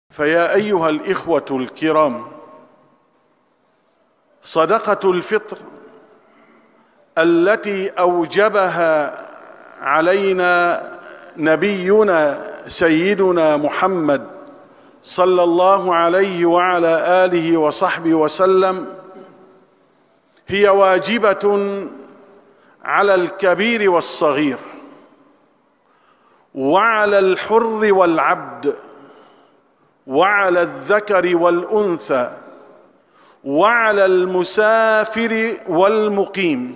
فيا أيها الإخوة الكرام، صدقة الفطر التي أوجبها علينا نبينا سيدنا محمد صلى الله عليه وعلى آله وصحبه وسلم هي واجبة على الكبير والصغير، وعلى الحر والعبد، وعلى الذكر والأنثى، وعلى المسافر والمقيم.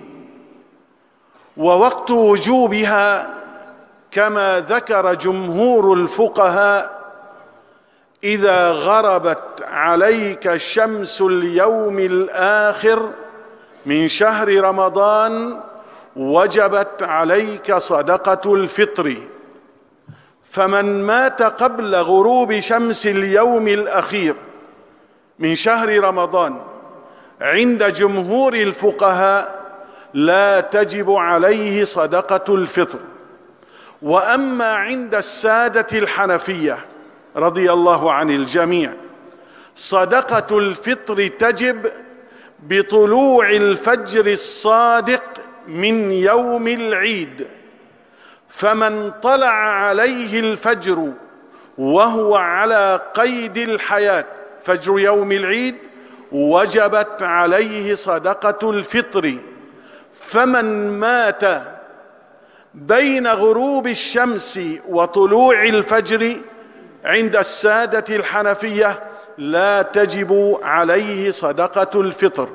ووقت وجوبها كما ذكر جمهور الفقهاء: إذا غربت عليك شمس اليوم الآخر من شهر رمضان وجبت عليك صدقة الفطر. فمن مات قبل غروب شمس اليوم الأخير من شهر رمضان عند جمهور الفقهاء لا تجب عليه صدقة الفطر. وأما عند السادة الحنفية رضي الله عن الجميع صدقة الفطر تجب بطلوع الفجر الصادق من يوم العيد، فمن طلع عليه الفجر وهو على قيد الحياة فجر يوم العيد وجبت عليه صدقة الفطر. فمن مات بين غروب الشمس وطلوع الفجر عند السادة الحنفية لا تجب عليه صدقة الفطر.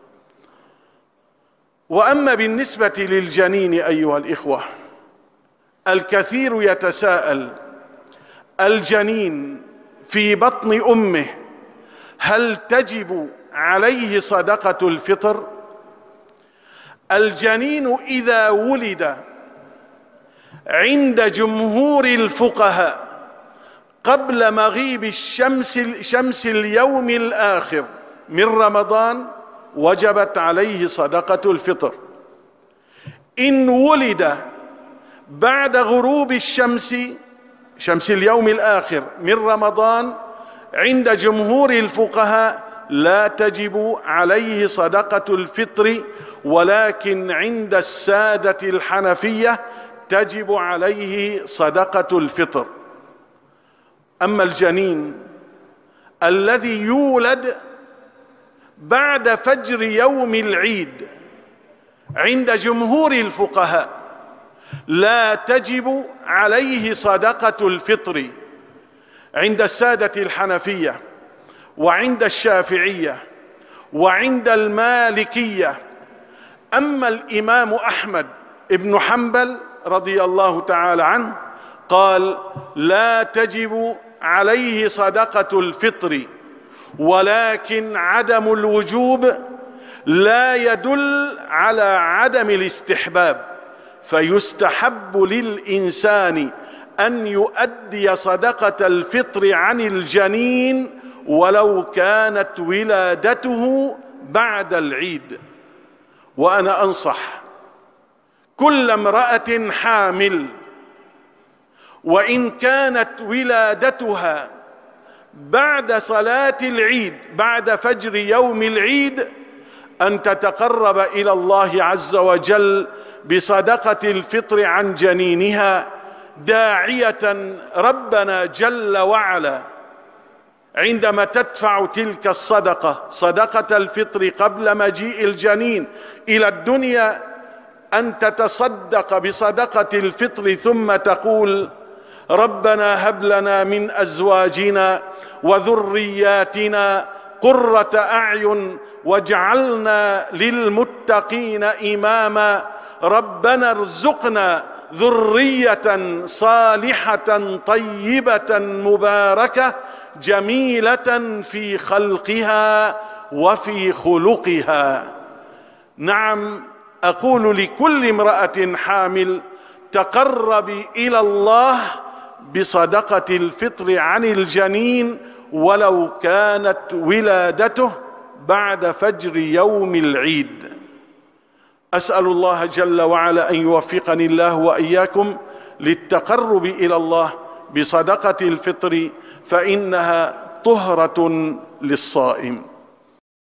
وأما بالنسبة للجنين أيها الإخوة، الكثير يتساءل: الجنين في بطن أمه هل تجب عليه صدقة الفطر؟ الجنين إذا ولد عند جمهور الفقهاء قبل مغيب شمس اليوم الآخر من رمضان وجبت عليه صدقة الفطر. إن ولد بعد غروب شمس اليوم الآخر من رمضان عند جمهور الفقهاء لا تجب عليه صدقة الفطر، ولكن عند السادة الحنفية تجب عليه صدقة الفطر. أما الجنين الذي يولد بعد فجر يوم العيد عند جمهور الفقهاء لا تجب عليه صدقة الفطر. عند السادة الحنفية وعند الشافعية وعند المالكية. أما الإمام أحمد بن حنبل رضي الله تعالى عنه قال: لا تجب عليه صدقة الفطر، ولكن عدم الوجوب لا يدل على عدم الاستحباب، فيستحب للإنسان أن يؤدي صدقة الفطر عن الجنين ولو كانت ولادته بعد العيد. وأنا أنصح كل امرأة حامل وإن كانت ولادتها بعد صلاة العيد بعد فجر يوم العيد أن تتقرب إلى الله عز وجل بصدقة الفطر عن جنينها، داعية ربنا جل وعلا عندما تدفع تلك الصدقة صدقة الفطر قبل مجيء الجنين إلى الدنيا أن تتصدق بصدقة الفطر ثم تقول: ربنا هب لنا من أزواجنا وذرياتنا قرة أعين واجعلنا للمتقين إماما، ربنا ارزقنا ذرية صالحة طيبة مباركة جميلة في خلقها وفي خلقها. نعم، أقول لكل امرأة حامل: تقربي إلى الله بصدقة الفطر عن الجنين ولو كانت ولادته بعد فجر يوم العيد. أسأل الله جل وعلا أن يوفقني الله وإياكم للتقرب إلى الله بصدقة الفطر، فإنها طهرة للصائم.